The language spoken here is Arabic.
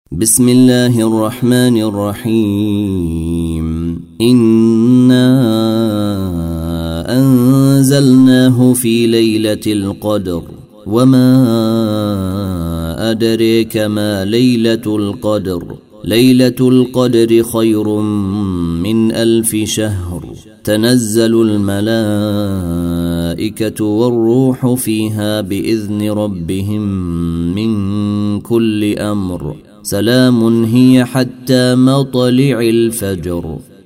بسم الله الرحمن الرحيم. إنا أنزلناه في ليلة القدر وما أدريك ما ليلة القدر. ليلة القدر خير من 1000 شهر. تنزل الملائكة والروح فيها بإذن ربهم من كل أمر. سلام هي حتى مطلع الفجر.